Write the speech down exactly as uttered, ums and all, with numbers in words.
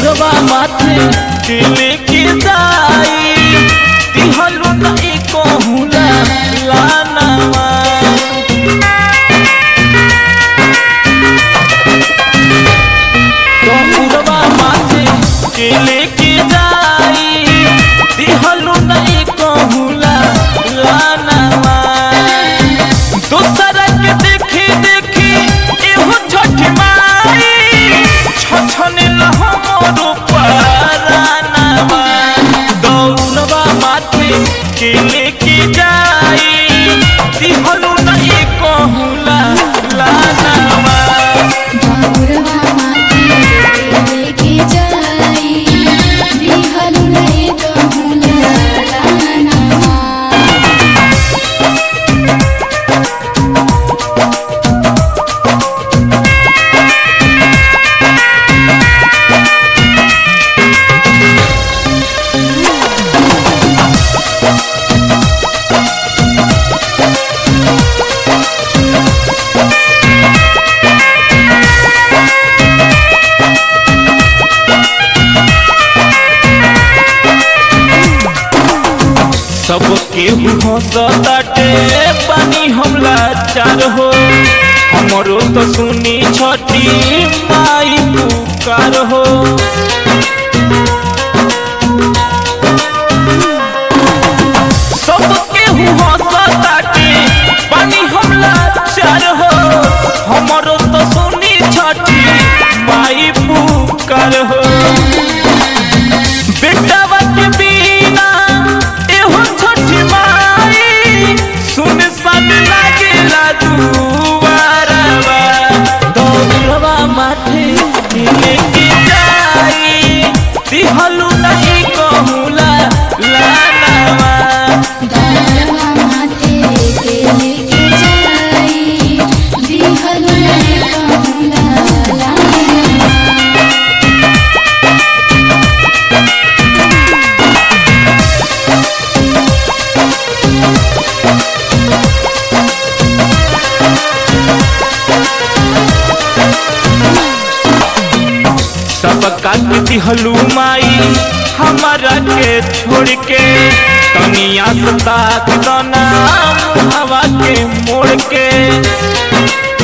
दौड़वा माथे दिले के जाई दिहलु नहीं कहूला लानावा दौड़वा माथे दिले के जाई दिहलु नहीं कहूला लानावा दूसरा के देखी देखी एहो छठ माई छछने हमरो परानावा दौड़वा माथे के लेके जाई दिहलु नहीं कहूला लानावा दौड़वा माथे के लेके जाई दिहलु नहीं कहूला लानावा। सब केहू हंसताटे पानी हमला चार हो हमरो तो सुनी छठी माई पुकार हो सब केहू हंसताटे पानी हमला चार हो हमरो तो सुनी छठी माई पुकार हो बेटा के बिना एहो छठी माई सुन सन लागेला दुआरवा दौड़वा माथे लेके जाई दिहलु नहीं कहूला लानावा दौड़वा माथे के लेके जाई दिहलु नहीं कहूला लानावा। सब काट दिहलु माई हमारा के छोड़ के तनिया सताक दना हवा के मोड़ के